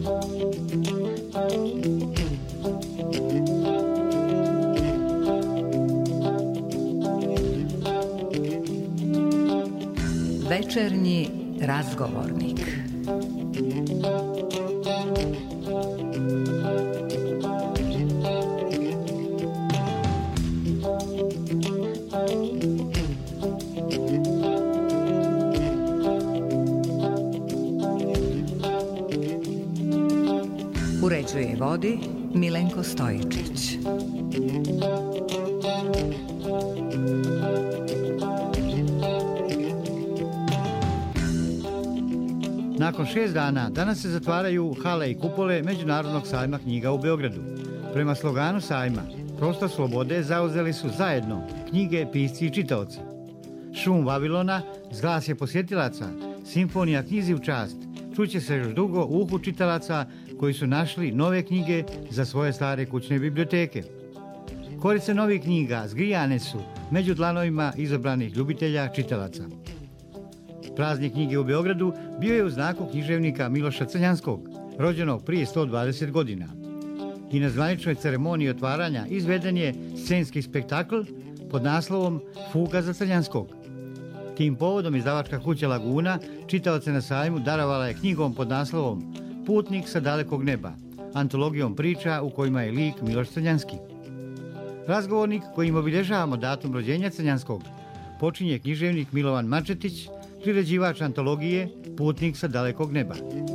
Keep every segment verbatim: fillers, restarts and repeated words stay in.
Večernji razgovornik. Uređuje i vodi Milenko Stojičić. Nakon šest dana, danas se zatvaraju hale i kupole Međunarodnog sajma knjiga u Beogradu. Prema sloganu sajma, prostor slobode zauzeli su zajedno knjige, pisci i čitaoci. Šum Vavilona, zglasje posjetilaca, simfonija knjizi u čast, čuće se još dugo u uhu čitalaca koji su našli nove knjige za svoje stare kućne biblioteke. Korice novih knjiga zgrijane su među dlanovima izabranih ljubitelja čitalaca. Praznik knjige u Beogradu bio je u znaku književnika Miloša Crnjanskog, rođenog prije sto dvadeset godina. I na zvaničnoj ceremoniji otvaranja izveden je scenski spektakl pod naslovom Fuga za Crnjanskog. Tim povodom izdavačka kuća Laguna čitaoce na sajmu darovala je knjigom pod naslovom Putnik sa dalekog neba, antologijom priča u kojima je lik Miloš Crnjanski. Razgovornik kojim obilježavamo datum rođenja Crnjanskog počinje književnik Milovan Mačetić, priređivač antologije Putnik sa dalekog neba.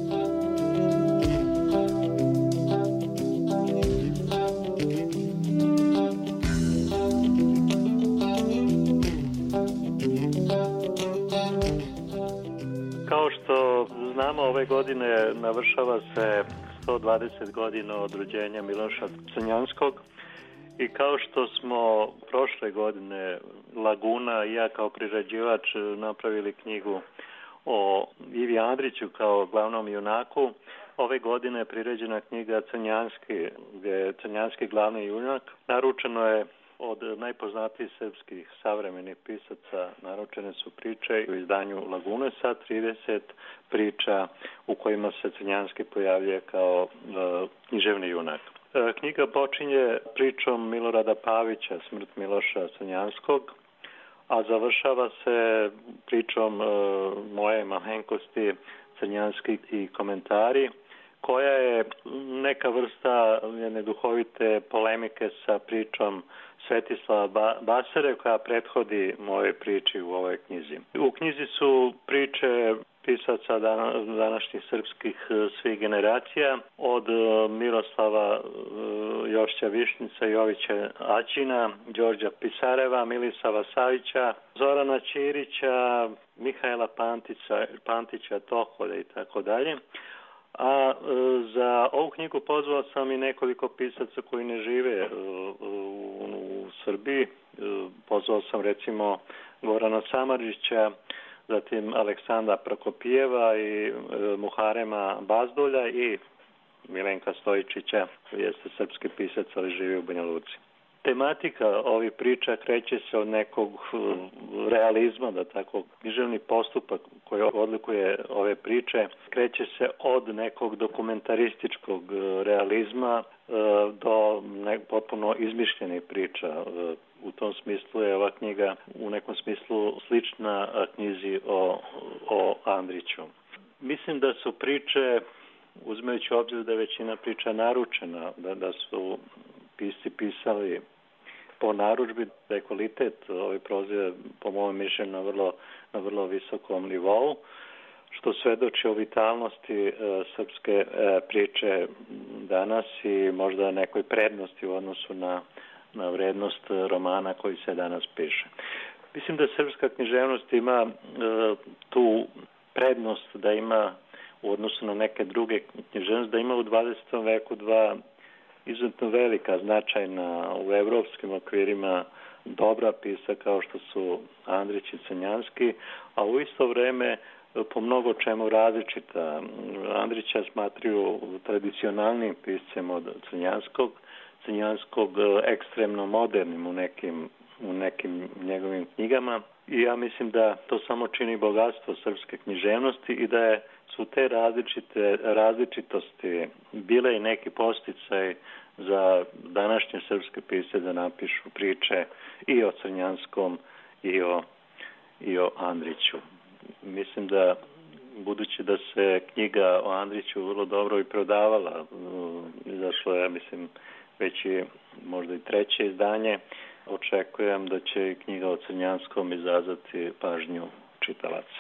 Kao što znamo, ove godine navršava se sto dvadeset godina od rođenja Miloša Crnjanskog. I kao što smo prošle godine Laguna i ja kao priređivač napravili knjigu o Ivi Andriću kao glavnom junaku, ove godine je priređena knjiga Crnjanski, gdje je Crnjanski glavni junak. Naručeno je od najpoznatijih srpskih savremenih pisaca, naručene su priče u izdanju Lagune sa trideset priča u kojima se Crnjanski pojavljuje kao uh, književni junak. Knjiga počinje pričom Milorada Pavića, Smrt Miloša Crnjanskog, a završava se pričom e, moje malenkosti Crnjanski i komentari, koja je neka vrsta jedne duhovite polemike sa pričom Svetislava Basare, koja prethodi moje priči u ovoj knjizi. U knjizi su priče pisaca današnjih srpskih svih generacija, od Miroslava Jošća Višnjica, Jovića Aćina, Đorđa Pisareva, Milisava Savića, Zorana Ćirića, Mihajla Pantića, Pantića Toholja i tako dalje. A za ovu knjigu pozvao sam i nekoliko pisaca koji ne žive u, u Srbiji. Pozvao sam recimo Gorana Samardžića, zatim Aleksandra Prokopijeva i e, Muharema Bazdulja i Milenka Stojičića, koji jeste srpski pisac, ali živi u Banja Luci. Tematika ovih priča kreće se od nekog realizma, da tako, književni postupak koji odlikuje ove priče, kreće se od nekog dokumentarističkog realizma e, do ne, potpuno izmišljenih priča. U tom smislu je ova knjiga u nekom smislu slična knjizi o, o Andriću. Mislim da su priče, uzimajući u obzir da je većina priča naručena, da, da su pisci pisali po narudžbi, da je kvalitet ove proze po mojom mišljenju na vrlo, na vrlo visokom nivou, što svedoči o vitalnosti e, srpske e, priče danas i možda nekoj prednosti u odnosu na na vrednost romana koji se danas piše. Mislim da srpska književnost ima e, tu prednost da ima u odnosu na neke druge književnosti, da ima u dvadesetom veku dva izuzetno velika, značajna u evropskim okvirima dobra pisa kao što su Andrić i Crnjanski, a u isto vreme po mnogo čemu različita. Andrića smatruju tradicionalnim piscem od Crnjanskog, Crnjanskog ekstremno modernim u nekim, u nekim njegovim knjigama i ja mislim da to samo čini bogatstvo srpske književnosti i da je su te različite različitosti bile i neki podsticaj za današnje srpske pisce da napišu priče i o Crnjanskom i o, i o Andriću. Mislim da, budući da se knjiga o Andriću vrlo dobro i prodavala, izašlo je, mislim, već i možda i treće izdanje, očekujem da će i knjiga o Crnjanskom izazvati pažnju čitalaca.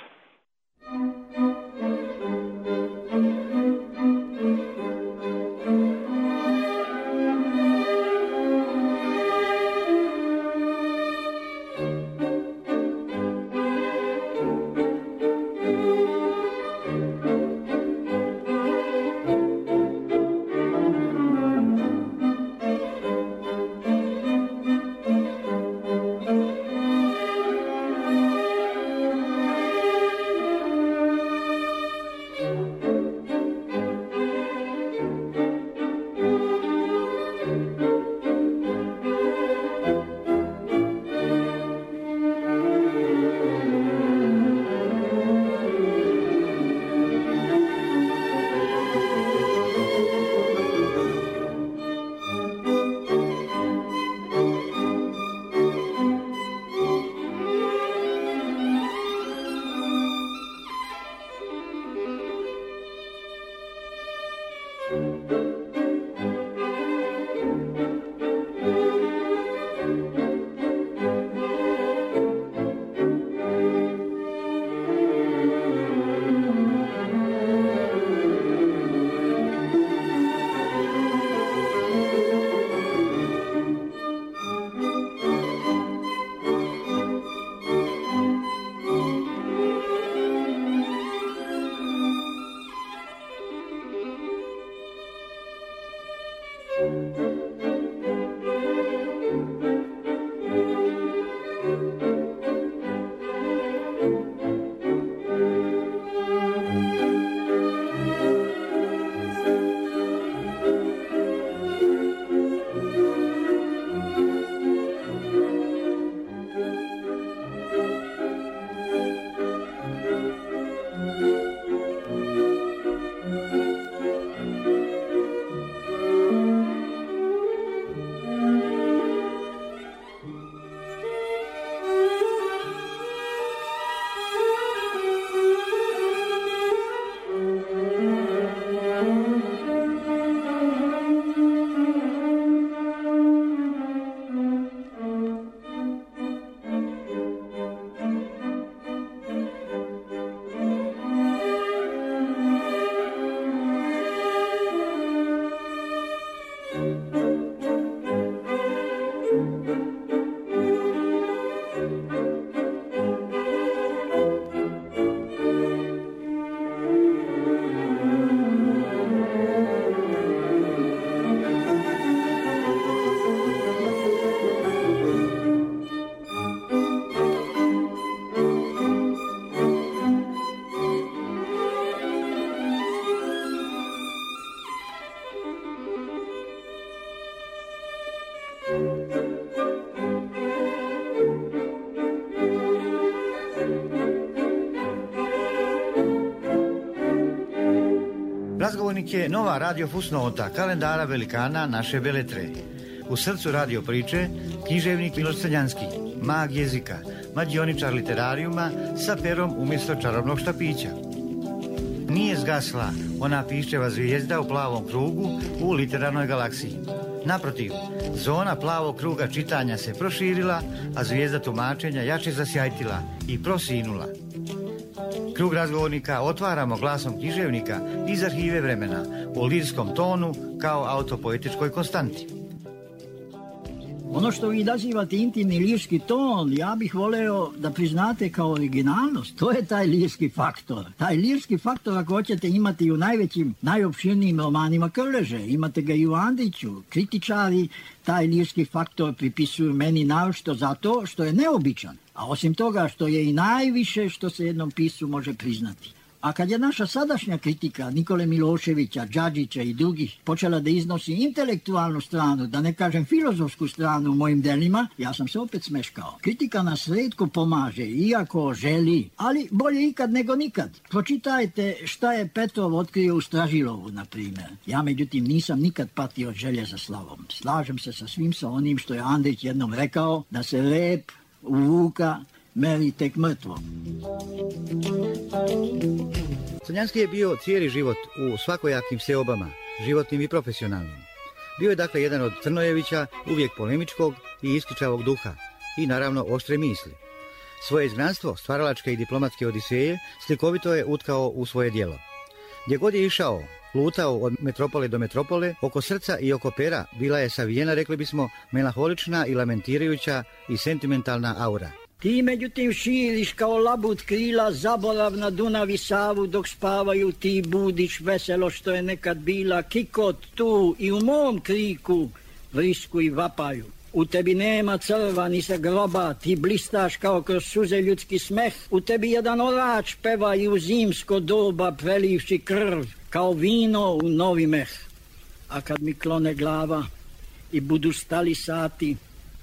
Razgovornik je nova radio fusnota kalendara velikana naše Beletre. U srcu radio priče književnik Miloš Crnjanski, mag jezika, mađioničar literarijuma sa perom umjesto čarobnog štapića. Nije zgasla ona pišćeva zvijezda u plavom krugu u literarnoj galaksiji. Naprotiv, zona plavog kruga čitanja se proširila, a zvijezda tumačenja jače zasjajtila i prosinula. Krug razgovornika otvaramo glasom književnika iz arhive vremena u lirskom tonu kao autopoetičkoj konstanti. Ono što vi nazivate intimni lirski ton, ja bih voleo da priznate kao originalnost. To je taj lirski faktor. Taj lirski faktor, ako hoćete, imati i u najvećim, najopširnijim romanima Krleže. Imate ga i u Andriću. Kritičari taj lirski faktor pripisuju meni naročito zato što je neobičan. A osim toga što je i najviše što se jednom pisu može priznati. A kad je naša sadašnja kritika Nikole Miloševića, Đađića i drugih počela da iznosi intelektualnu stranu, da ne kažem filozofsku stranu u mojim delima, ja sam se opet smeškao. Kritika nas retko pomaže, iako želi, ali bolje ikad nego nikad. Pročitajte šta je Petrov otkrio u Stražilovu, na primjer. Ja, međutim, nisam nikad patio od želje za slavom. Slažem se sa svim sa onim što je Andrić jednom rekao, da se rep u vuka meri tek mrtvo. Crnjanski je bio cijeli život u svakojakim seobama, životnim i profesionalnim. Bio je dakle jedan od Crnojevića, uvijek polemičkog i ističavog duha i naravno oštre misli. Svoje izgnanstvo, stvaralačke i diplomatske odiseje slikovito je utkao u svoje djelo. Gdje god je išao, lutao od metropole do metropole, oko srca i oko pera bila je savijena, rekli bismo, melanholična i lamentirajuća i sentimentalna aura. Ti, međutim, širiš kao labud krila zaborav na Dunav i Savu, dok spavaju ti budiš veselo što je nekad bila kikot tu i u mom kriku vrisku i vapaju. U tebi nema crva ni se groba, ti blistaš kao kroz suze ljudski smeh. U tebi jedan orač peva i u zimsko doba prelivši krv, kao vino u novi meh. A kad mi klone glava i budu stali sati,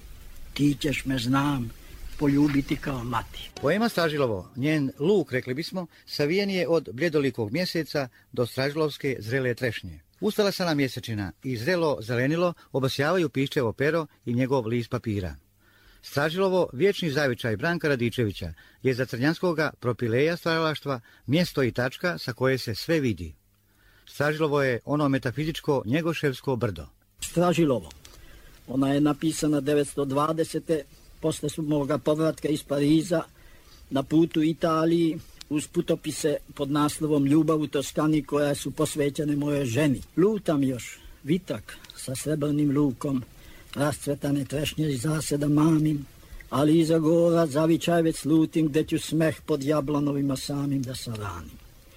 ti ćeš me, znam, poljubiti kao mati. Poema Stražilovo, njen luk, rekli bismo, savijen je od bljedolikog mjeseca do stražilovske zrele trešnje. Ustala sana mjesečina i zrelo zelenilo obasjavaju piščevo pero i njegov list papira. Stražilovo, vječni zavičaj Branka Radičevića, je za crnjanskoga propileja stvaralaštva mjesto i tačka sa koje se sve vidi. Stražilovo je ono metafizičko Njegoševsko brdo. Stražilovo, ona je napisana devetsto dvadesete posle moga povratka iz Pariza na putu Italiji, uz putopise pod naslovom Ljubav u Toskani koja su posvećene mojoj ženi. Lutam još, vitak sa srebrnim lukom, rascvetane trešnje i zaseda mamim, ali iza gora zavičaj već slutim, gde ću smeh pod jablanovima samim da saranim.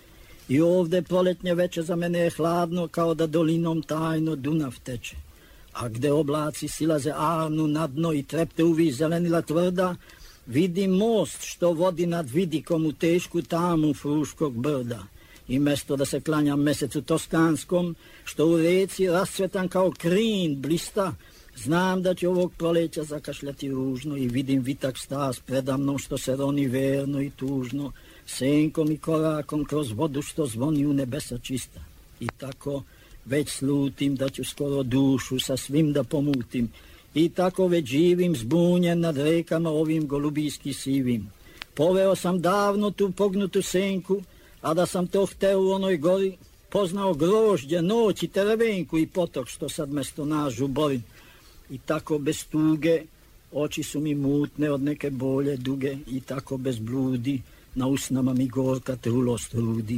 I ovde proletnje veče za mene je hladno, kao da dolinom tajno Dunav teče. A gde oblaci silaze Arnu na dno i trepte uvi zelenila tvrda, vidim most što vodi nad vidikom u tešku tamu Fruškog brda. I mesto da se klanjam mesecu Toskanskom, što u reci rascvetan kao krin blista, znam da će ovog proleća zakašljati ružno i vidim vitak stas predamnom što se roni verno i tužno, senkom i korakom kroz vodu što zvoni u nebesa čista. I tako već slutim da ću skoro dušu sa svim da pomutim. I tako već živim zbunjen nad rekama ovim golubijski sivim. Poveo sam davno tu pognutu senku, a da sam to hteo u onoj gori, poznao grožđe, noć i terevenku i potok što sad mesto nažu bori. I tako bez tuge, oči su mi mutne od neke bolje duge, i tako bez bludi, na usnama mi gorka trulost rudi.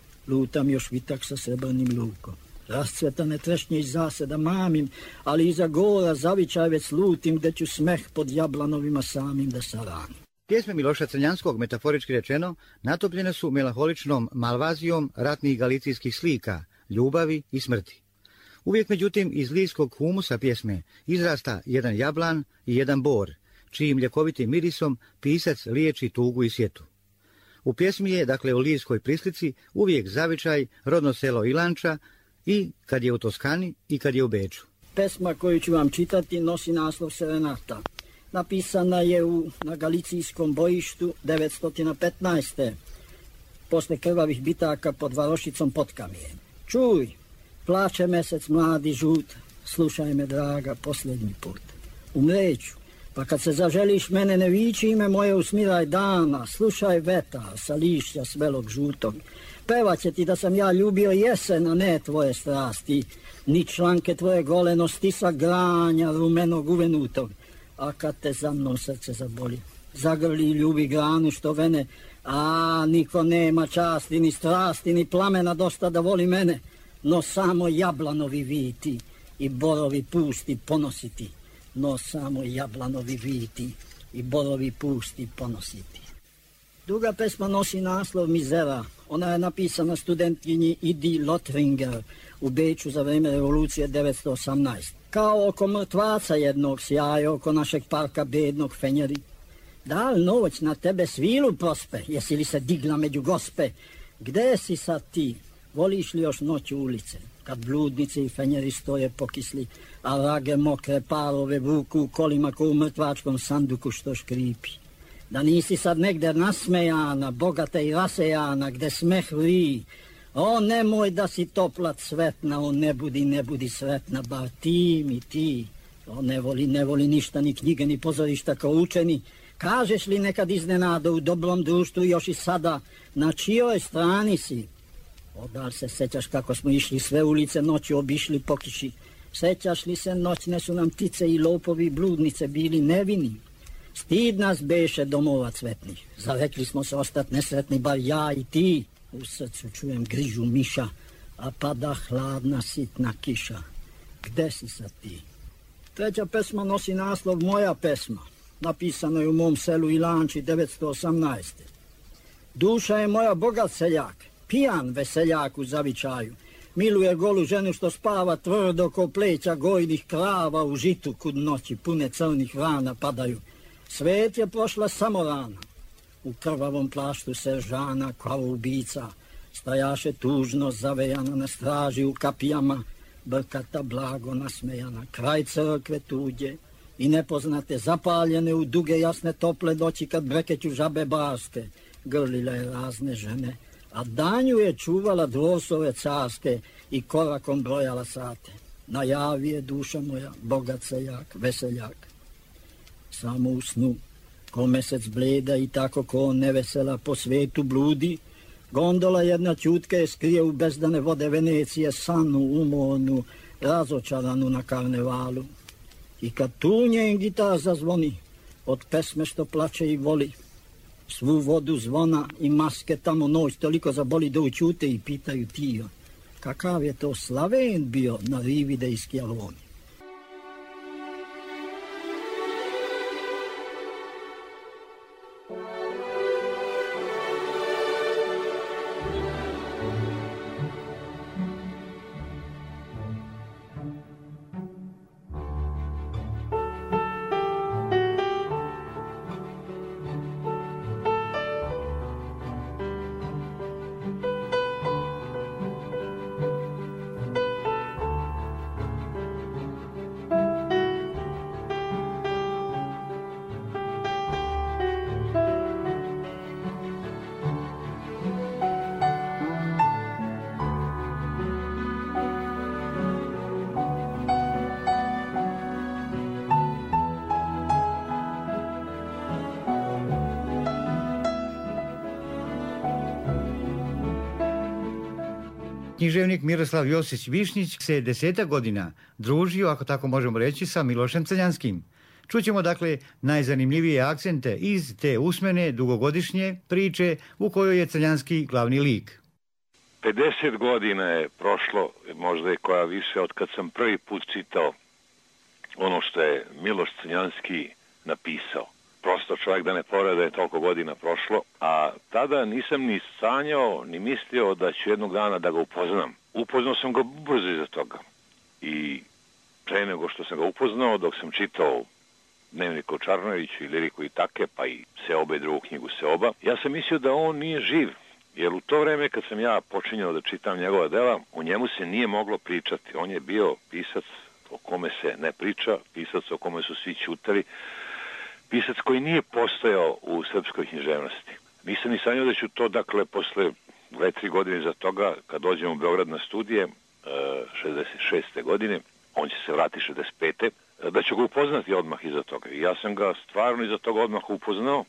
Lutam još vitak sa srebrnim lukom. Rascvetane trešnje iz zaseda mamim, ali iza gora zavičaj već slutim, gde ću smeh pod jablanovima samim da saranim. Pjesme Miloša Crnjanskog, metaforički rečeno, natopljene su melanholičnom malvazijom ratnih galicijskih slika, ljubavi i smrti. Uvijek, međutim, iz lijskog humusa pjesme izrasta jedan jablan i jedan bor, čijim ljekovitim mirisom pisac liječi tugu i sjetu. U pjesmi je, dakle u lijskoj prislici, uvijek zavičaj rodno selo Ilanča, i kad je u Toskani i kad je u Beču. Pesma koju ću vam čitati nosi naslov Serenata. Napisana je u, na galicijskom bojištu devetsto petnaeste. posle krvavih bitaka pod Varošicom Potkamijem. Čuj, plače mesec mladi žut, slušaj me draga posljednji put. Umreću, pa kad se zaželiš mene ne viči ime moje usmiraj dana, slušaj veta sa lišća svelog žutog. Pevaće ti da sam ja ljubio jesen, a ne tvoje strasti, ni članke tvoje golenosti sa granja rumenog uvenutog. A kad te za mnom srce zaboli, zagrli i ljubi granu što vene, a niko nema časti, ni strasti, ni plamena dosta da voli mene, no samo jablanovi viti i borovi pusti ponositi, no samo jablanovi viti i borovi pusti ponositi. Druga pesma nosi naslov Mizera. Ona je napisana studentkinji Idi Lotringer u Beču za vrijeme revolucije devetsto osamnaeste. Kao oko mrtvaca jednog sjaja, oko našeg parka bednog fenjeri. Da li noć na tebe svilu prospe, jesi li se digla među gospe, Gde si sad ti? Voliš li još noć u ulice? Kad bludnice i fenjeri stoje pokisli, a rage mokre parove vuku u kolima ko u mrtvačkom sanduku što škripi. Da nisi sad negde nasmejana, bogata i rasejana, gde smeh vriji. O, nemoj da si topla cvetna, o, ne budi, ne budi sretna, bar ti mi ti. O, ne voli, ne voli ništa, ni knjige, ni pozorišta kao učeni. Kažeš li nekad iznenada u dobrom društvu još i sada, na čijoj strani si? O, da li se sećaš kako smo išli sve ulice noću obišli po kiši? Sećaš li se noćne su nam ptice i lopovi i bludnice bili nevini? Stid nas beše domova cvetnih. Zarekli smo se ostat nesretni, bar ja i ti. U srcu čujem grižu miša, a pada hladna sitna kiša. Gde si sad ti? Treća pesma nosi naslov Moja pesma. Napisano je u mom selu Ilanči devetsto osamnaeste. Duša je moja bogat seljak, pijan veseljak u zavičaju. Miluje golu ženu što spava tvrdo ko pleća gojnih krava u žitu kud noći pune crnih rana padaju. Svet je prošla samo rana. U krvavom plaštu seržana kao ubica stajaše tužno zavejana na straži u kapijama, brkata blago nasmejana, kraj crkve tuđe i nepoznate zapaljene u duge jasne tople noći kad brekeću žabe baste. Grlila je razne žene, a danju je čuvala dvosove carske i korakom brojala sate. Najavi je duša moja, bogat seljak, veseljak. Samo u snu, ko mesec bleda i tako ko nevesela po svetu bludi, gondola jedna ćutke je skrije u bezdane vode Venecije, sanu, umornu, razočaranu na karnevalu. I kad tu njen gitar zazvoni, od pesme što plače i voli, svu vodu zvona i maske tamo noć toliko zaboli da učute i pitaju tio, kakav je to Slaven bio na rivi da iskjaloni. Književnik Miroslav Josić Višnjić se desetak godina družio, ako tako možemo reći, sa Milošem Crnjanskim. Čućemo dakle najzanimljivije akcente iz te usmene dugogodišnje priče u kojoj je Crnjanski glavni lik. pedeset godina je prošlo, možda i koja više, od kad sam prvi put čitao ono što je Miloš Crnjanski napisao. Prosto čovjek da ne povreda da je toliko godina prošlo, a tada nisam ni sanjao, ni mislio da ću jednog dana da ga upoznam. Upoznao sam ga brzo iza toga. I pre nego što sam ga upoznao, dok sam čitao Dnevnik o Čarnojeviću i Liriku i take, pa i Seoba i drugu knjigu Seoba, ja sam mislio da on nije živ. Jer u to vreme kad sam ja počinjao da čitam njegova dela, o njemu se nije moglo pričati. On je bio pisac o kome se ne priča, pisac o kome su svi ćutali, pisac koji nije postojao u srpskoj književnosti. Nisam ni sanjao da ću to, dakle, posle dve, tri godine za toga, kad dođem u Beograd na studije, šezdeset šeste godine, on će se vratiti šezdeset pete, da ću ga upoznati odmah iza toga. I ja sam ga stvarno iza toga odmah upoznao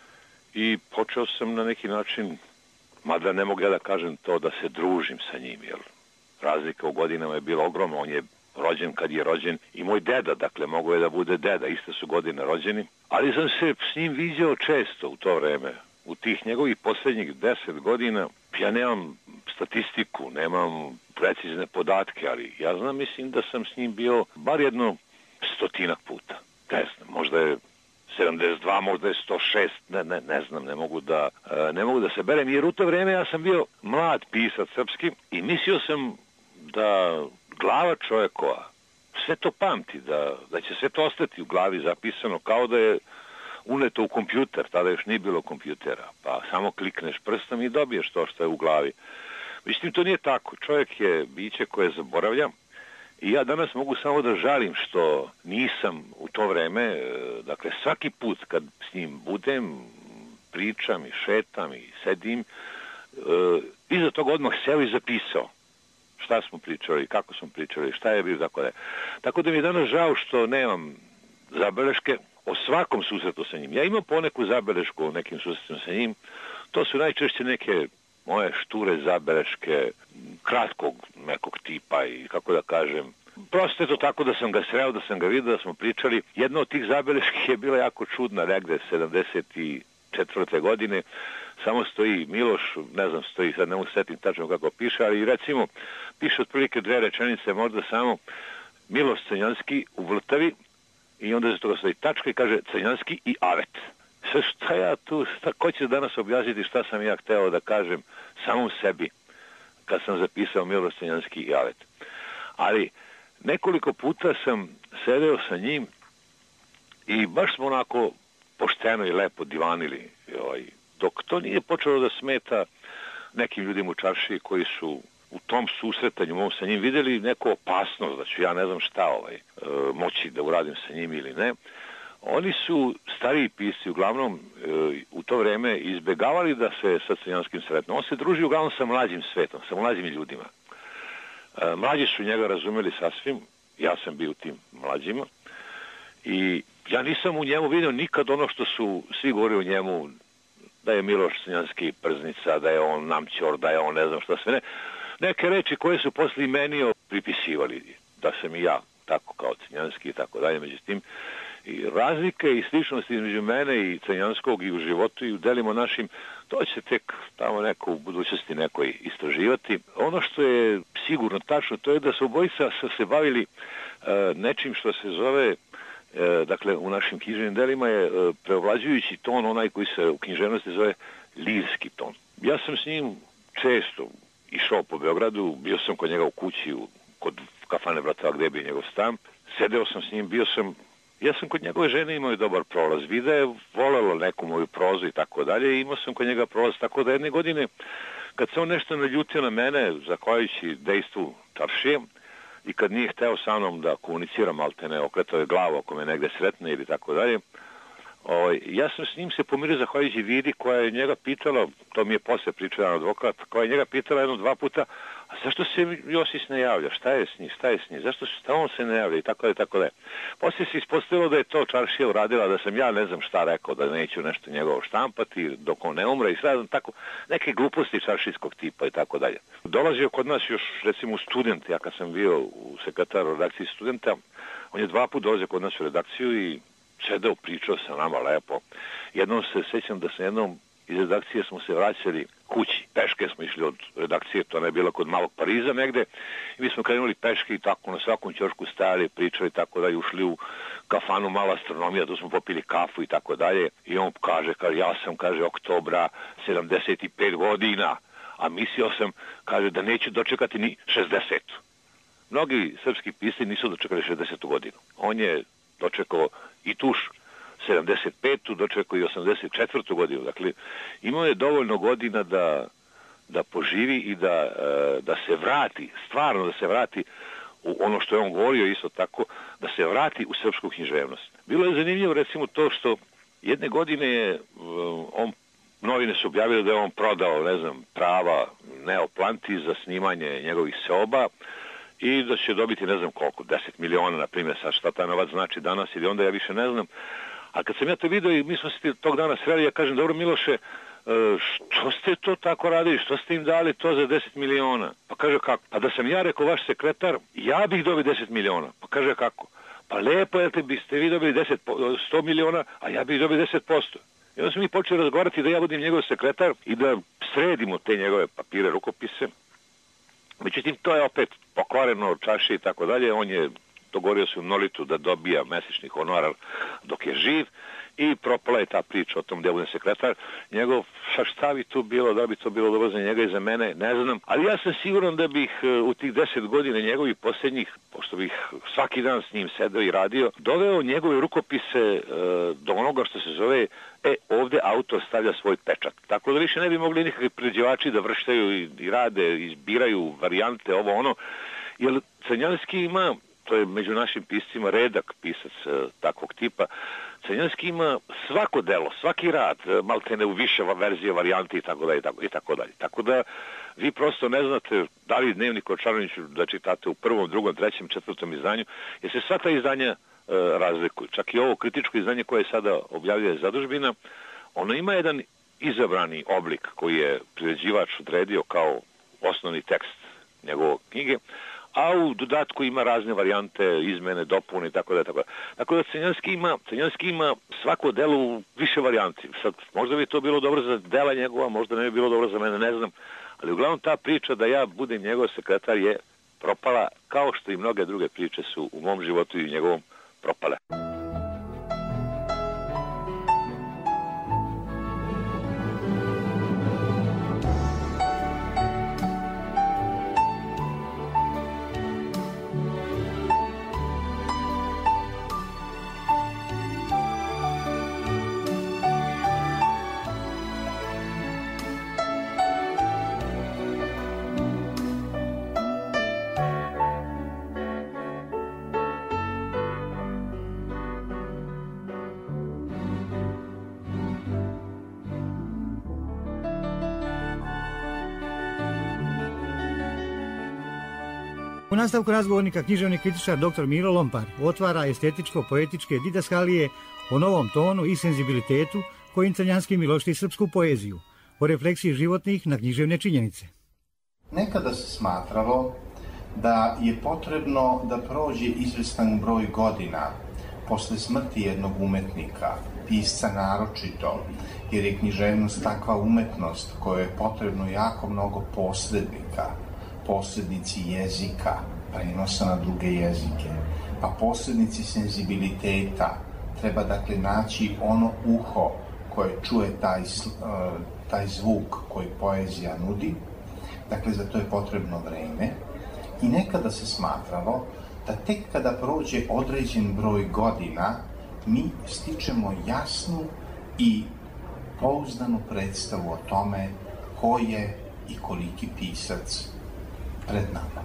i počeo sam na neki način, mada ne mogu ja da kažem to da se družim sa njim, jer razlika u godinama je bila ogromna. On je rođen kad je rođen i moj deda, dakle, mogo je da bude deda, iste su godine rođeni, ali sam se s njim viđao često u to vreme. U tih njegovih posljednjih deset godina, ja nemam statistiku, nemam precizne podatke, ali ja znam, mislim da sam s njim bio bar jedno stotinak puta. Ne znam, možda je sedamdeset dva, možda je sto šest, ne, ne, ne znam, ne mogu da, ne mogu da se berem, jer u to vreme ja sam bio mlad pisac srpski i mislio sam da glava čovjekova sve to pamti, da, da će sve to ostati u glavi zapisano, kao da je uneto u kompjuter, tada još nije bilo kompjutera, pa samo klikneš prstom i dobiješ to što je u glavi. Međutim, to nije tako. Čovjek je biće koje zaboravlja i ja danas mogu samo da žalim što nisam u to vreme, dakle svaki put kad s njim budem, pričam i šetam i sedim, iza toga odmah seo i zapisao šta smo pričali, kako smo pričali, šta je bilo, tako da je. Tako da mi je danas žao što nemam zabeleške o svakom susretu sa njim. Ja imam poneku zabelešku o nekim susretima sa njim. To su najčešće neke moje šture zabeleške kratkog nekog tipa i kako da kažem. Prosto je to tako da sam ga sreo, da sam ga vidio, da smo pričali. Jedna od tih zabeleški je bila jako čudna, negde sedamdeset četvrte godine. Samo stoji Miloš, ne znam, stoji, sad ne mogu setim tačno kako piše, ali recimo piše otprilike dve rečenice, možda samo Miloš Crnjanski u Vltavi i onda za toga stoji tačka i kaže Crnjanski i Avet. Sve šta ja tu, šta, ko će danas objasniti šta sam ja hteo da kažem samom sebi kad sam zapisao Miloš Crnjanski i Avet. Ali nekoliko puta sam sedeo sa njim i baš smo onako pošteno i lepo divanili, ovaj, dok to nije počelo da smeta nekim ljudima u čaršiji koji su u tom susretanju mom sa njim vidjeli neku opasnost, da ću ja ne znam šta ovaj, e, moći da uradim sa njim ili ne. Oni su stariji pisci uglavnom e, u to vreme izbjegavali da se sa Crnjanskim sretnu. On se druži uglavnom sa mlađim svetom, sa mlađim ljudima. E, mlađi su njega razumeli sasvim, ja sam bio u tim mlađima i ja nisam u njemu vidio nikad ono što su svi govorili o njemu, da je Miloš Crnjanski prznica, da je on namćor, da je on ne znam šta sve ne. Neke reči koje su posle meni pripisivali, da sam i ja tako kao Crnjanski i tako dalje. Međutim, i razlike i sličnosti između mene i Crnjanskog i u životu i u delima našim, to će tek tamo neko u budućnosti nekoj istraživati. Ono što je sigurno tačno, to je da su obojica se bavili uh, nečim što se zove, uh, dakle u našim književnim delima je uh, preovlađujući ton, onaj koji se u književnosti zove lirski ton. Ja sam s njim često išao po Beogradu, bio sam kod njega u kući, u, kod kafane Brata, gde je bio njegov stan, sedeo sam s njim, bio sam, ja sam kod njegove žene imao dobar prolaz, vida je volelo neku moju prozu i tako dalje, i imao sam kod njega prolaz, tako da jedne godine, kad se on nešto naljutio na mene, zahvaljujući dejstvu čaršije, i kad nije hteo sa mnom da komunicira, maltene, okretao je glavu ako me negde sretne ili tako dalje, O, ja sam s njim se pomirio zahvaljujući Vidi koja je njega pitala, to mi je posle pričao jedan advokat, koja je njega pitala jedno dva puta, a zašto se Josis ne javlja, šta je s njim, šta je s njim, zašto šta on se ne javlja i tako da je, tako da je. Poslije se ispostavilo da je to čaršija uradila, da sam ja ne znam šta rekao, da neću nešto njegovo štampati dok on ne umre i sve, tako, neke gluposti čaršijskog tipa i tako dalje. Dolazio kod nas još recimo student, ja kad sam bio u sekretaru redakciji studenta, on je dva puta dolazio kod nas u redakciju i sedeo, pričao sa nama lepo. Jednom se sećam da sam jednom iz redakcije smo se vraćali kući. Peške smo išli od redakcije, to ne je bilo kod Malog Pariza negde. I mi smo krenuli peške i tako na svakom ćošku stajali, pričali tako da i ušli u kafanu Mala astronomija, tu smo popili kafu i tako dalje. I on kaže, kaže ja sam, kaže, oktobra sedamdeset pet godina, a mislio sam, kaže, da neću dočekati ni šezdeset. Mnogi srpski pisci nisu dočekali šezdesetu godinu. On je dočekao i tuš sedamdeset petu, dočekao i osamdeset četvrtu godinu. Dakle, imao je dovoljno godina da, da poživi i da, da se vrati, stvarno da se vrati u ono što je on govorio isto tako, da se vrati u srpsku književnost. Bilo je zanimljivo recimo to što jedne godine je on, novine su objavili da je on prodao, ne znam, prava Neoplanti za snimanje njegovih seoba, i da će dobiti ne znam koliko, deset miliona, na primjer, sad šta taj novac znači danas ili onda ja više ne znam. A kad sam ja to vidio i mi smo se tog dana sreli, ja kažem, dobro Miloše, što ste to tako radili, što ste im dali to za deset miliona? Pa kaže kako? Pa da sam ja rekao vaš sekretar, ja bih dobio deset miliona. Pa kaže kako? Pa lepo je, biste vi dobili deset, sto miliona, a ja bih dobio deset posto. I onda smo mi počeli razgovarati da ja budem njegov sekretar i da sredimo te njegove papire, rukopise. Međutim, to je opet pokvareno čaši i tako dalje. On je dogovorio se u Nolitu da dobija mesečni honorar dok je živ i propala je ta priča o tom da budem sekretar. Njegov, šta bi tu bilo, da bi to bilo dobro za njega i za mene, ne znam. Ali ja sam siguran da bih u tih deset godina njegovih posljednjih, pošto bih svaki dan s njim sedeo i radio, doveo njegove rukopise do onoga što se zove, e, ovdje autor stavlja svoj pečat. Tako da više ne bi mogli nikakvi priređivači da vrštaju i, i rade, izbiraju varijante, ovo ono, jer Crnjanski ima, to je među našim piscima redak pisac e, takvog tipa, Crnjanski ima svako delo, svaki rad, maltene u više verzije, varijante i tako dalje, i tako dalje. Tako da vi prosto ne znate da li Dnevnik o Čaroniću da čitate u prvom, drugom, trećem, četvrtom izdanju, jer se sva ta izdanja e, razlikuju. Čak i ovo kritičko izdanje koje sada objavljuje Zadužbina, ono ima jedan izabrani oblik koji je priređivač odredio kao osnovni tekst njegove knjige, a u dodatku ima razne varijante, izmene, dopune i tako da, tako da. Tako da Crnjanski ima, Crnjanski ima svako delo u više varijanti. Sad, možda bi to bilo dobro za dela njegova, možda ne bi bilo dobro za mene, ne znam, ali uglavnom ta priča da ja budem njegov sekretar je propala, kao što i mnoge druge priče su u mom životu i njegovom propale. U nastavku razgovornika književni kritičar doktor Miro Lompar otvara estetičko-poetičke didaskalije o novom tonu i senzibilitetu kojim Crnjanski milošti srpsku poeziju, o refleksiji životnih na književne činjenice. Nekada se smatralo da je potrebno da prođe izvestan broj godina posle smrti jednog umetnika, pisca naročito, jer je književnost takva umetnost kojoj je potrebno jako mnogo posrednika, posrednici jezika, prenosa na druge jezike, pa posrednici senzibiliteta. Treba dakle naći ono uho koje čuje taj, taj zvuk koji poezija nudi. Dakle, za to je potrebno vreme. I nekada se smatralo da tek kada prođe određen broj godina, mi stičemo jasnu i pouzdanu predstavu o tome ko je i koliki pisac pred nama.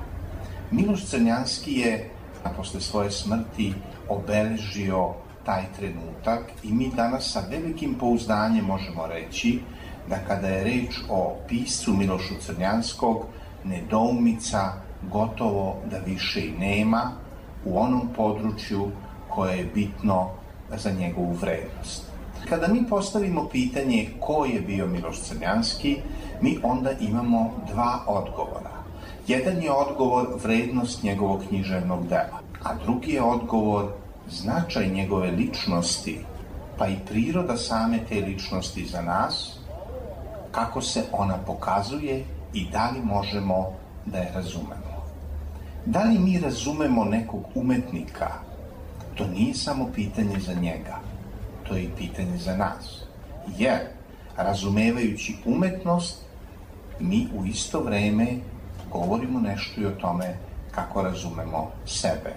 Miloš Crnjanski je posle svoje smrti obeležio taj trenutak i mi danas sa velikim pouzdanjem možemo reći da kada je reč o piscu Milošu Crnjanskog, nedoumica gotovo da više i nema u onom području koje je bitno za njegovu vrednost. Kada mi postavimo pitanje ko je bio Miloš Crnjanski, mi onda imamo dva odgovora. Jedan je odgovor vrednost njegovog književnog dela, a drugi je odgovor značaj njegove ličnosti, pa i priroda same te ličnosti za nas, kako se ona pokazuje i da li možemo da je razumemo. Da li mi razumemo nekog umetnika, to nije samo pitanje za njega, to je i pitanje za nas. Jer, razumevajući umetnost, mi u isto vreme govorimo nešto i o tome kako razumemo sebe.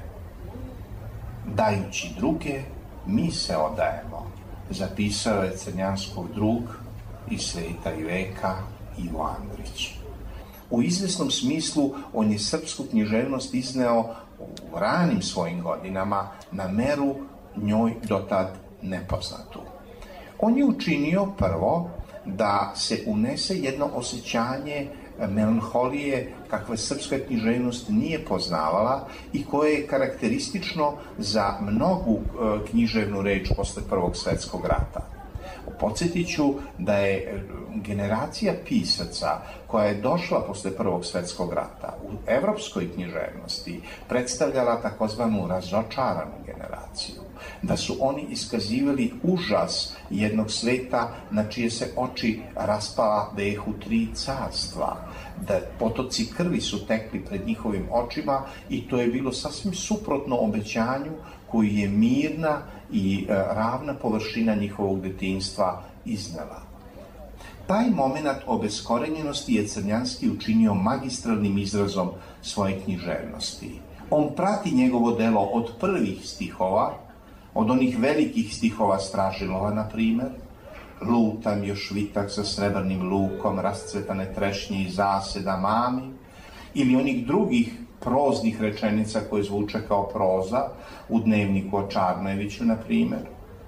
Dajući druge, mi se odajemo, zapisao je Crnjanskog drug iz sveta i veka Ivo Andrić. U izvesnom smislu on je srpsku književnost izneo u ranim svojim godinama na meru njoj dotad nepoznatu. On je učinio prvo da se unese jedno osjećanje melanholije kakve srpska književnost nije poznavala i koje je karakteristično za mnogu književnu reč posle Prvog svetskog rata. Podsjetit ću da je generacija pisaca koja je došla posle Prvog svjetskog rata u evropskoj književnosti predstavljala takozvanu razočaranu generaciju, da su oni iskazivali užas jednog sveta na čije se oči raspala dehu tri carstva, da potoci krvi su tekli pred njihovim očima i to je bilo sasvim suprotno obećanju koji je mirna i ravna površina njihovog detinjstva iznela. Taj moment obeskorenjenosti je Crnjanski učinio magistralnim izrazom svoje književnosti. On prati njegovo delo od prvih stihova, od onih velikih stihova Stražilova, na primjer, lutam još vitak sa srebrnim lukom, rascvetane trešnje i zaseda mami, ili onih drugih proznih rečenica koje zvuče kao proza u dnevniku o Čarnojeviću, na primjer.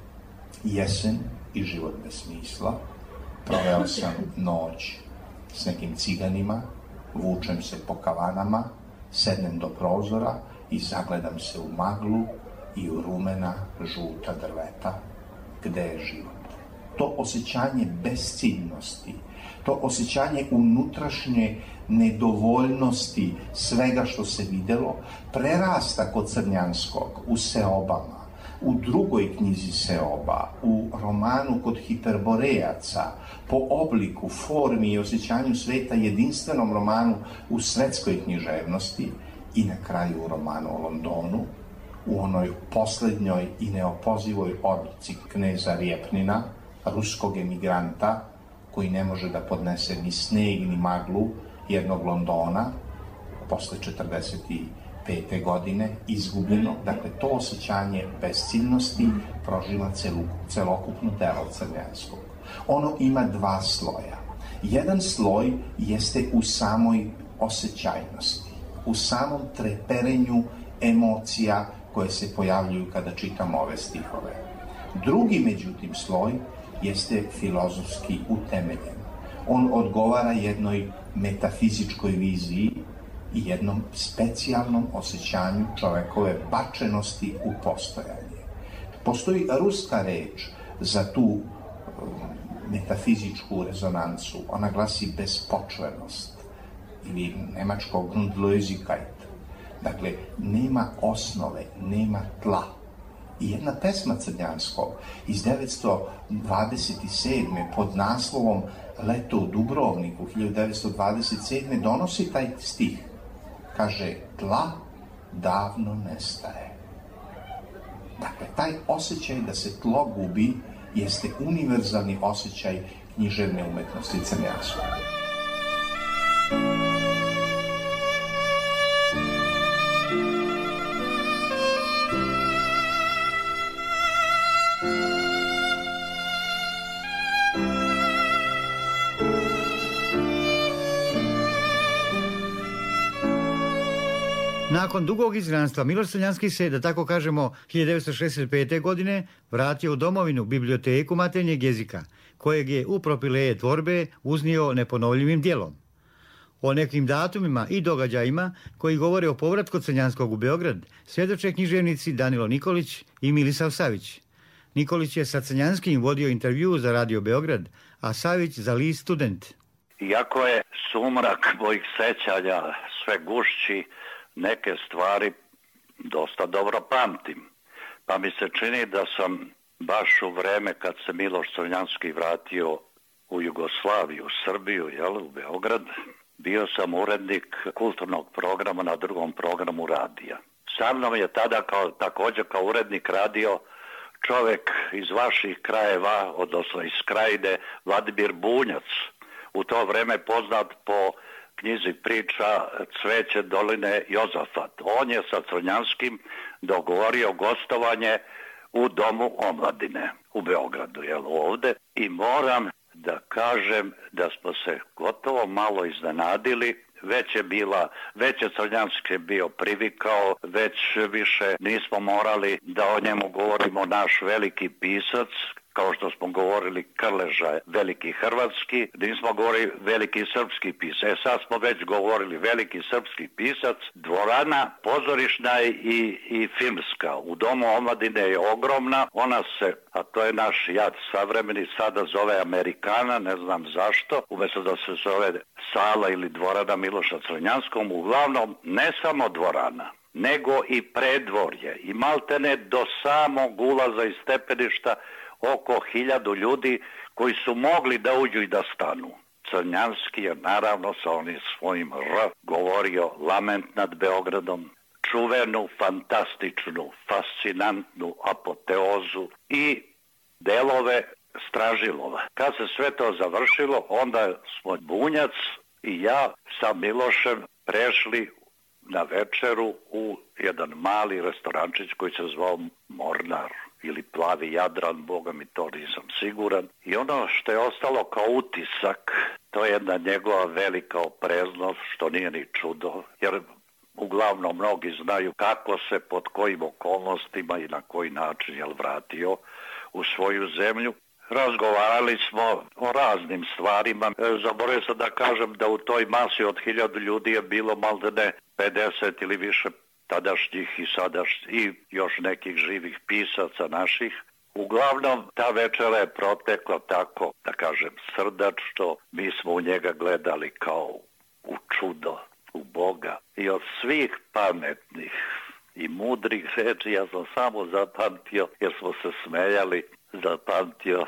Jesen i život bez smisla, proveo sam noć s nekim ciganima, vučem se po kavanama, sednem do prozora i zagledam se u maglu i u rumena žuta drveta, gde je život. To osjećanje besciljnosti, to osjećanje unutrašnje nedovoljnosti svega što se videlo, prerasta kod Crnjanskog u seobama, u drugoj knjizi seoba, u romanu kod Hiperborejaca, po obliku, formi i osjećanju sveta, jedinstvenom romanu u svetskoj književnosti i na kraju u romanu o Londonu, u onoj posljednjoj i neopozivoj odluci kneza Rjepnina, ruskog emigranta, koji ne može da podnese ni sneg ni maglu jednog Londona, posle četrdeset pete godine, izgubljeno. Dakle, to osjećanje besciljnosti proživa celu, celokupno delo Crnjanskog. Ono ima dva sloja. Jedan sloj jeste u samoj osjećajnosti, u samom treperenju emocija koje se pojavljuju kada čitamo ove stihove. Drugi, međutim, sloj jeste filozofski utemeljen. On odgovara jednoj metafizičkoj viziji i jednom specijalnom osjećanju čovekove bačenosti u postojanje. Postoji ruska reč za tu metafizičku rezonancu. Ona glasi bespočvenost ili nemačko Grundlosigkeit. Dakle, nema osnove, nema tla. I jedna pesma Crnjanskog iz devetsto dvadeset sedme pod naslovom Leto u Dubrovniku hiljadu devetsto dvadeset sedme donosi taj stih. Kaže, tla davno nestaje. Dakle, taj osjećaj da se tlo gubi jeste univerzalni osjećaj književne umetnosti Crnjanskog. Nakon dugog izgnanstva, Miloš Crnjanski se, da tako kažemo, hiljadu devetsto šezdeset pete. godine vratio u domovinu, biblioteku maternjeg jezika, kojeg je u propileje tvorbe uznio neponovljivim djelom. O nekim datumima i događajima koji govore o povratku Crnjanskog u Beograd svjedoče književnici Danilo Nikolić i Milisav Savić. Nikolić je sa Crnjanskim vodio intervju za Radio Beograd, a Savić za list Student. Iako je sumrak mojih sećanja sve gušći, neke stvari dosta dobro pamtim. Pa mi se čini da sam baš u vreme kad se Miloš Crnjanski vratio u Jugoslaviju, u Srbiju, jel, u Beograd, bio sam urednik kulturnog programa na drugom programu radija. Sa mnom je tada kao, također kao urednik radio čovjek iz vaših krajeva, odnosno iz Krajine, Vladimir Bunjac, u to vreme poznat po knjizi priča Cveće doline Jozafat. On je sa Crnjanskim dogovorio gostovanje u Domu omladine u Beogradu, jel, ovde. I moram da kažem da smo se gotovo malo iznenadili. Već je bila, već je Crnjanski bio privikao, već više nismo morali da o njemu govorimo naš veliki pisac, kao što smo govorili Krleža, veliki hrvatski, nismo govorili veliki srpski pisac. E sad smo već govorili veliki srpski pisac, dvorana pozorišna i, i filmska. U Domu omladine je ogromna, ona se, a to je naš jad savremeni, sada zove Amerikana, ne znam zašto, umjesto da se zove sala ili dvorana Miloša Crnjanskog, uglavnom ne samo dvorana, nego i predvorje i maltene do samog ulaza iz stepeništa oko hiljadu ljudi koji su mogli da uđu i da stanu. Crnjanski je naravno sa onim svojim R govorio lament nad Beogradom, čuvenu, fantastičnu, fascinantnu apoteozu i delove Stražilova. Kad se sve to završilo, onda smo Bunjac i ja sa Milošem prešli na večeru u jedan mali restorančić koji se zvao Mornar ili Plavi Jadran, boga mi to nisam siguran. I ono što je ostalo kao utisak, to je jedna njegova velika opreznost, što nije ni čudo, jer uglavnom mnogi znaju kako se, pod kojim okolnostima i na koji način je vratio u svoju zemlju. Razgovarali smo o raznim stvarima. Zaboravio sam da kažem da u toj masi od hiljadu ljudi je bilo maltene pedeset ili više tadašnjih i sadašnjih i još nekih živih pisaca naših. Uglavnom, ta večera je protekla tako, da kažem, srdačno. Mi smo u njega gledali kao u čudo, u Boga. I od svih pametnih i mudrih reči ja sam samo zapamtio, jer smo se smejali, zapamtio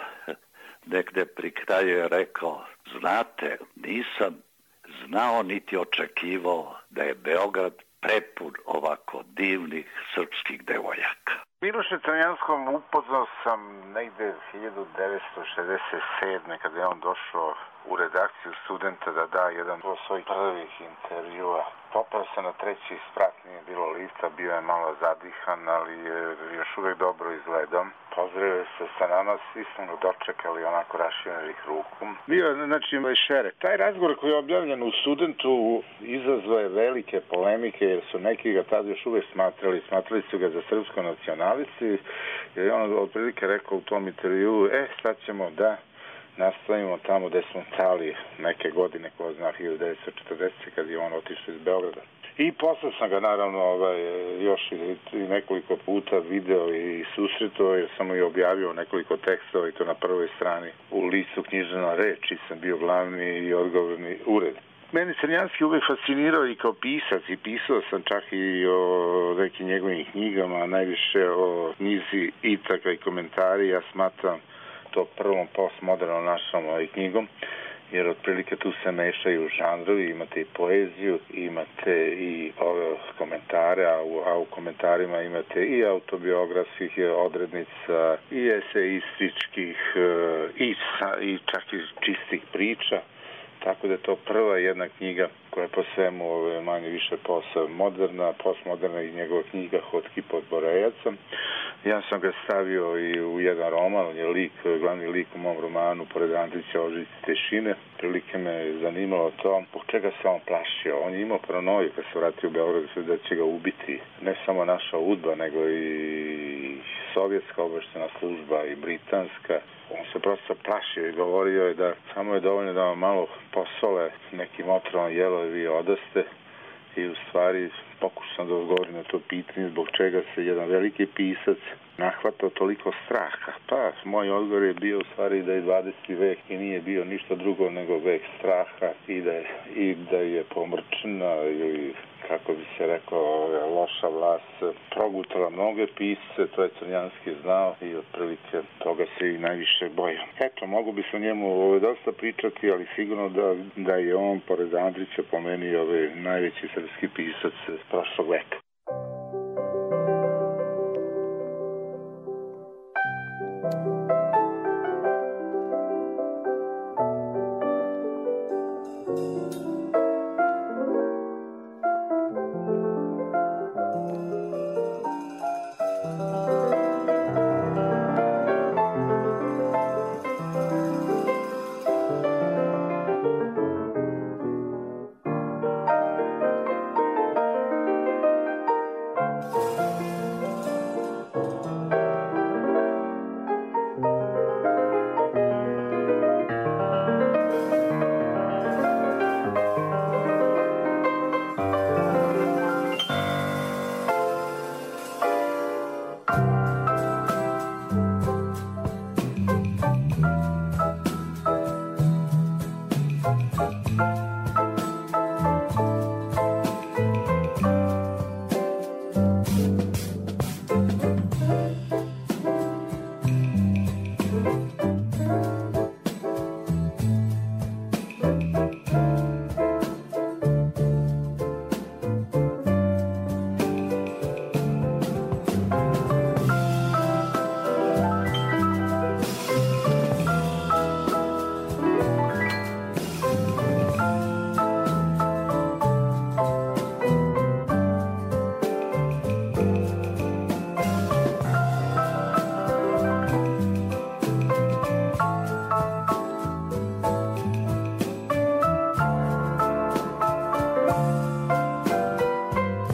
negde pri kraju je rekao, znate, nisam znao niti očekivao da je Beograd prepun ovako divnih srpskih devojaka. Miloše Crnjanskom upoznao sam negde hiljadu devetsto šezdeset sedme kada je on došao u redakciju Studenta da da jedan od svojih prvih intervjua. Popao se na treći sprat, nije bilo lifta, bio je malo zadihan, ali je još uvijek dobro izgledao. Pozdravio se sa nama, svi smo ga dočekali onako raširenih ruku. Bio je, znači, šerek. Taj razgovor koji je objavljen u Studentu izazvao je velike polemike, jer su neki ga tada još uvijek smatrali, smatrali su ga za srpsko nacionalisti, jer je on otprilike rekao u tom intervju, e, sad ćemo da nastavimo tamo gde smo stali neke godine, ko zna, hiljadu devetsto četrdesete kad je on otišao iz Beograda. I posle sam ga naravno ovaj, još i, i nekoliko puta video i susretao, jer sam mu i objavio nekoliko tekstova i to na prvoj strani u listu Književna reč, i sam bio glavni i odgovorni ured. Meni Crnjanski uvek fascinirao i kao pisac, i pisao sam čak i o nekim njegovim knjigama, najviše o knjizi Itaka i komentari. Ja smatram to prvom postmodernom našom ovaj knjigom, jer otprilike tu se mešaju žanrovi, imate i poeziju, imate i ove komentare, a u, a u komentarima imate i autobiografskih odrednica, i eseističkih, i, i čak i čistih priča. Tako da je to prva jedna knjiga koja je po svemu ove, manje više posao moderna, postmoderna i njegova knjiga Hotki pod Borejaca. Ja sam ga stavio i u jedan roman, on je lik, glavni lik u mom romanu, pored Andrića Ožici Tešine. Prilike me zanimalo to, zbog čega se on plašio. On je imao paranoju kad se vratio u Beograd da će ga ubiti. Ne samo naša udba, nego i sovjetska obaveštajna služba i britanska. On se prosto plašio i govorio je da samo je dovoljno da vam malo posole nekim otrovom jelo i vi odaste. I u stvari pokušam da odgovorim na to pitanje zbog čega se jedan veliki pisac nahvatao toliko straha. Pa, moj odgovor je bio u stvari da je dvadeseti vek i nije bio ništa drugo nego vek straha i da je, i da je pomrčna ili, kako bi se rekao, loša vlast progutala mnoge pisce, to je Crnjanski znao i otprilike toga se i najviše boja. Eto, mogu bi se o njemu ove, dosta pričati, ali sigurno da, da je on, pored Andrića, po meni ove, najveći srpski pisac prošlog veka.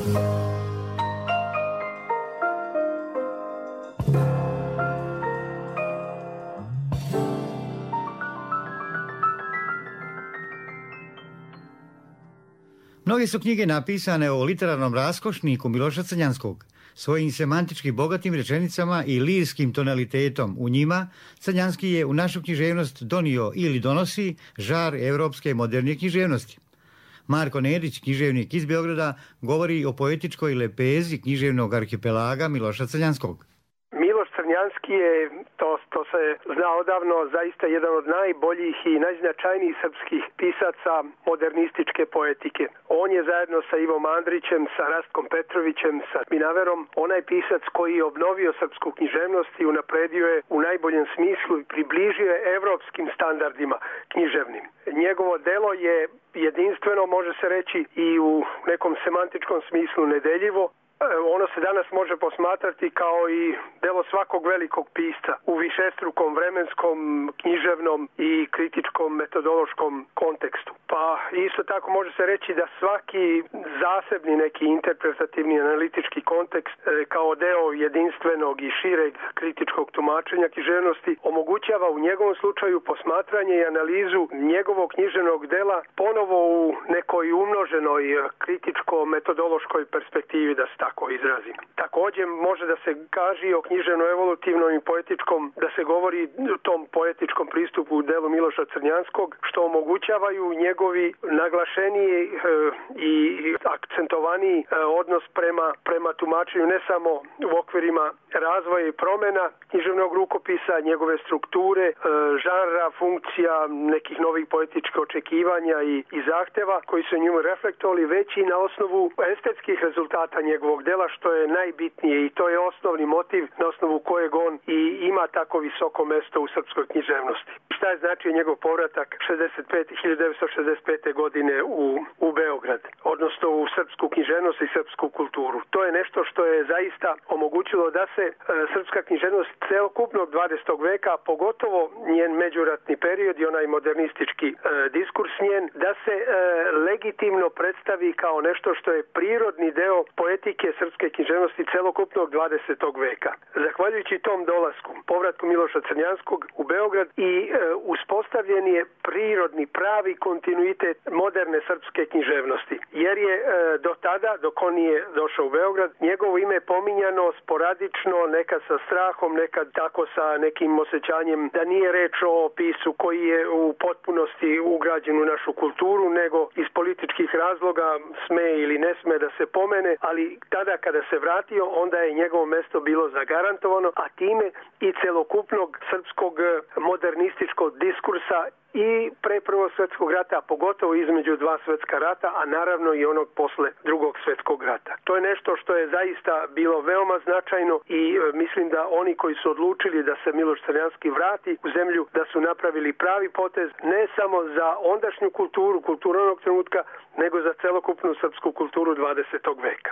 Mnoge su knjige napisane o literarnom raskošniku Miloša Crnjanskog. Svojim semantički bogatim rečenicama i lirskim tonalitetom u njima, Crnjanski je u našu književnost donio ili donosi žar evropske moderne književnosti. Marko Nedić, književnik iz Beograda, govori o poetičkoj lepezi književnog arhipelaga Miloša Crnjanskog. Miloš Crnjanski je, to, to se zna odavno, zaista jedan od najboljih i najznačajnijih srpskih pisaca modernističke poetike. On je zajedno sa Ivom Andrićem, sa Rastkom Petrovićem, sa Minaverom, onaj pisac koji je obnovio srpsku književnost i unapredio je u najboljem smislu i približio je evropskim standardima književnim. Njegovo delo je jedinstveno, može se reći, i u nekom semantičkom smislu nedeljivo. Ono se danas može posmatrati kao i delo svakog velikog pisca u višestrukom vremenskom, književnom i kritičkom metodološkom kontekstu. Pa isto tako može se reći da svaki zasebni neki interpretativni analitički kontekst kao deo jedinstvenog i šireg kritičkog tumačenja književnosti omogućava u njegovom slučaju posmatranje i analizu njegovog književnog dela ponovo u nekoj umnoženoj kritičko-metodološkoj perspektivi, da se tako izrazim. Također može da se kaže o književno-evolutivnom i poetičkom, da se govori o tom poetičkom pristupu u delu Miloša Crnjanskog, što omogućavaju njegovi naglašeniji e, i akcentovaniji e, odnos prema, prema tumačenju ne samo u okvirima razvoja i promjena književnog rukopisa, njegove strukture, e, žanra, funkcija, nekih novih poetičkih očekivanja i, i zahteva koji su njemu reflektovali, već i na osnovu estetskih rezultata njegovog dela, što je najbitnije i to je osnovni motiv na osnovu kojeg on i ima tako visoko mesto u srpskoj književnosti. Šta je značio njegov povratak hiljadu devetsto šezdeset pete. godine u, u Beograd, odnosno u srpsku književnost i srpsku kulturu. To je nešto što je zaista omogućilo da se e, srpska književnost celokupnog dvadesetog veka, pogotovo njen međuratni period i onaj modernistički e, diskurs njen, da se e, legitimno predstavi kao nešto što je prirodni deo poetike srpske književnosti celokupnog dvadesetog veka. Zahvaljujući tom dolasku, povratku Miloša Crnjanskog u Beograd i e, uspostavljen je prirodni, pravi kontinuitet moderne srpske književnosti. Jer je e, do tada, dok on nije došao u Beograd, njegovo ime je pominjano sporadično, nekad sa strahom, nekad tako sa nekim osjećanjem da nije reč o pisu koji je u potpunosti ugrađen u našu kulturu, nego iz političkih razloga sme ili ne sme da se pomene, ali tada kada se vratio, onda je njegovo mesto bilo zagarantovano, a time i celokupnog srpskog modernističkog diskursa i pre Prvog svjetskog rata, pogotovo između dva svjetska rata, a naravno i onog posle Drugog svjetskog rata. To je nešto što je zaista bilo veoma značajno i e, mislim da oni koji su odlučili da se Miloš Crnjanski vrati u zemlju, da su napravili pravi potez ne samo za ondašnju kulturu, kulturu onog trenutka, nego za celokupnu srpsku kulturu dvadesetog veka.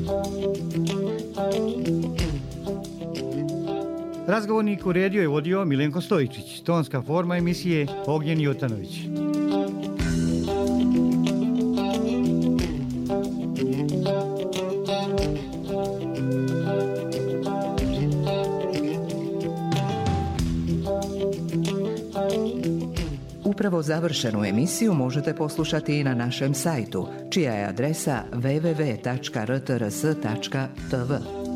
Razgovornik uredio je vodio Milenko Stojičić, tonska forma emisije Ognjen Jotanović. Upravo završenu emisiju možete poslušati i na našem sajtu, čija je adresa w w w tačka r t r s tačka t v.